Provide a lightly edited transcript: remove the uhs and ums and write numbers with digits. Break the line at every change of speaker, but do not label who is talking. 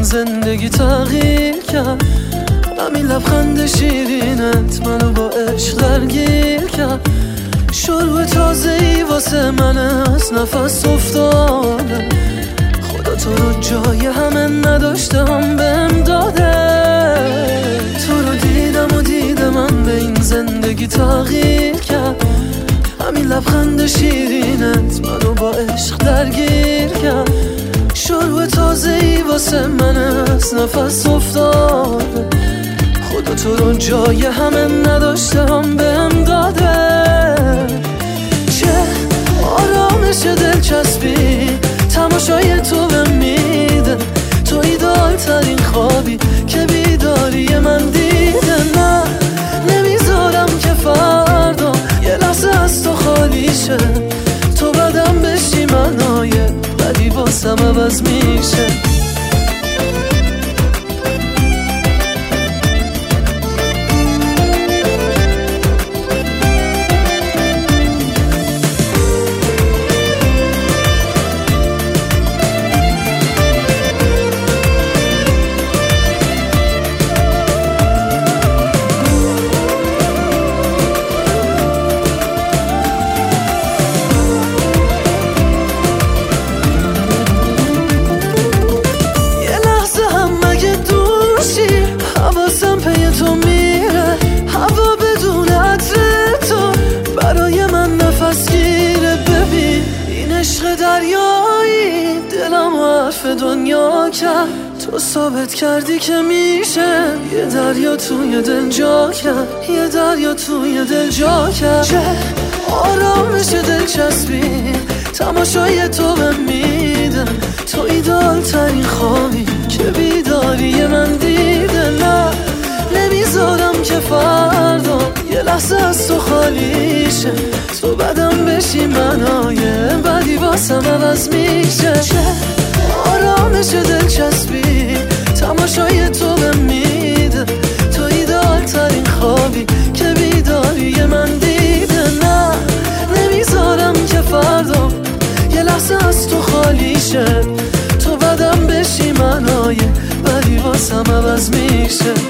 زندگی تغییر کرد. همین لبخند شیرینت منو با عشق درگیر کرد. شروع تازه‌ای واسه من از نفس افتاده. خدا تو رو جای همه نداشتم بهم داده. تو رو دیدم و دیدم من به این زندگی تغییر کرد. همین لبخند شیرینت منو با عشق درگیر کرد. شروع تازه‌ای واسه من از نفس افتاده. خدا تو رو جای همه نداشتم بهم داده. چه آرامش دلچسبی تماشای تو بهم میده. تو ایدال ترین خوابی که بیداری من دیده. نه نمیذارم که فردا یه لحظه از تو خالی شه. تو بدم بشی منای بدی واسم عوض میشه. حواسم پی تو میره. هوا بدون عطر تو برای من نفس گیره. ببین این عشق دریایی دلم و حرف دنیا کرد. تو ثابت کردی که میشه یه دریا توی دل جا کرد. یه دریا توی دل جا کرد. چه آرامش دلچسبی تماشای تو بهم میده. تو ایدال ترین خوابی که بیداری من دیده. نه نمیذارم که فردا یه لحظه از تو خالی شه. تو بدم بشی منای بدی واسم عوض میشه. چه آرامش دلچسبی تماشای تو بهم میده. تو ایدال ترین خوابی که بیداری من دیده. نه نمیذارم که فردا یه لحظه از تو خالی شه. تو بدم بشی منای بدی واسم عوض میشه.